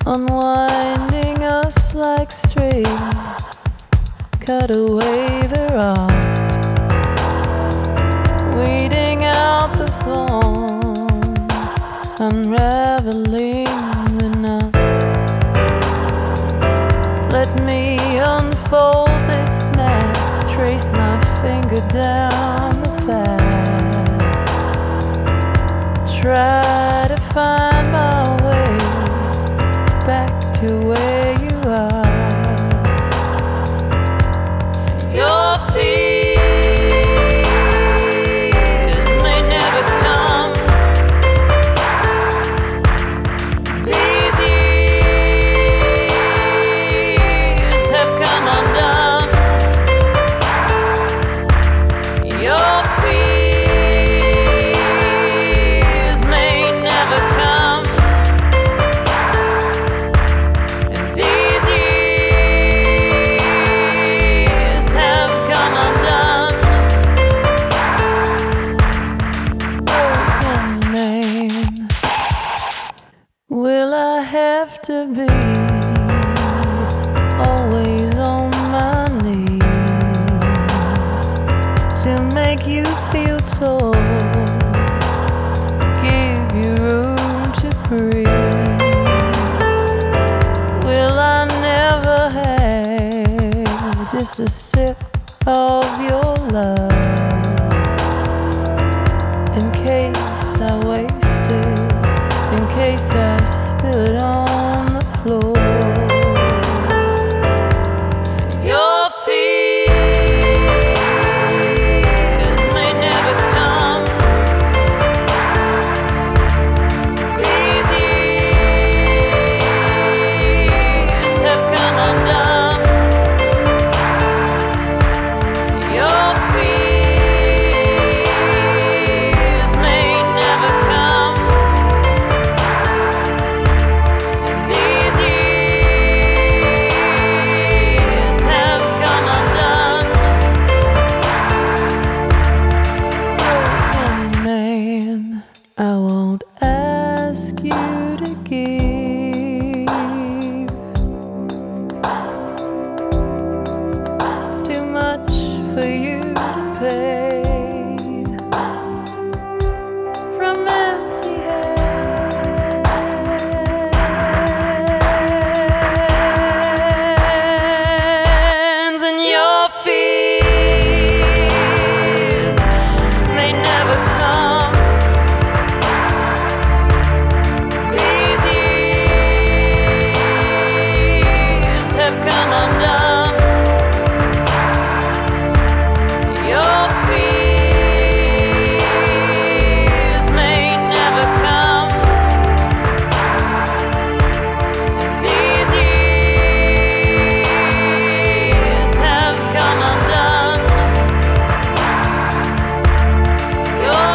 unwinding us like string, cut away the rod, weeding out the thorns, unraveling the knot. Let me unfold this map, trace my finger down the path, try to find my way back to where you are. Your fears may never come. These years have come undone. Your fears may never come. And these years have come undone. Broken man, will I have to be always on my knees to make you feel tall, give you room to breathe? Will I never have just a sip of your love in case I waste it, in case I spill it on the floor? Your fears may never come. These years have come undone. Your fears may never come. These years have come undone. Broken man, I won't ask you to give. It's too much for you to pay. From empty hands, and your fears may never come. These years have come undone. Your fears may never come. These years have come undone. Your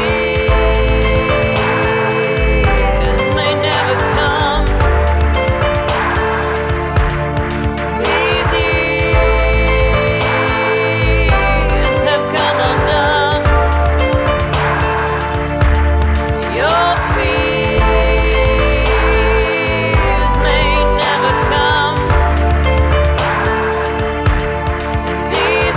fears may never come. These years have come undone. Your fears may never come. These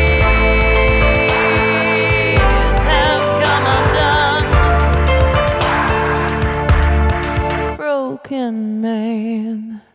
years have come undone. Broken man.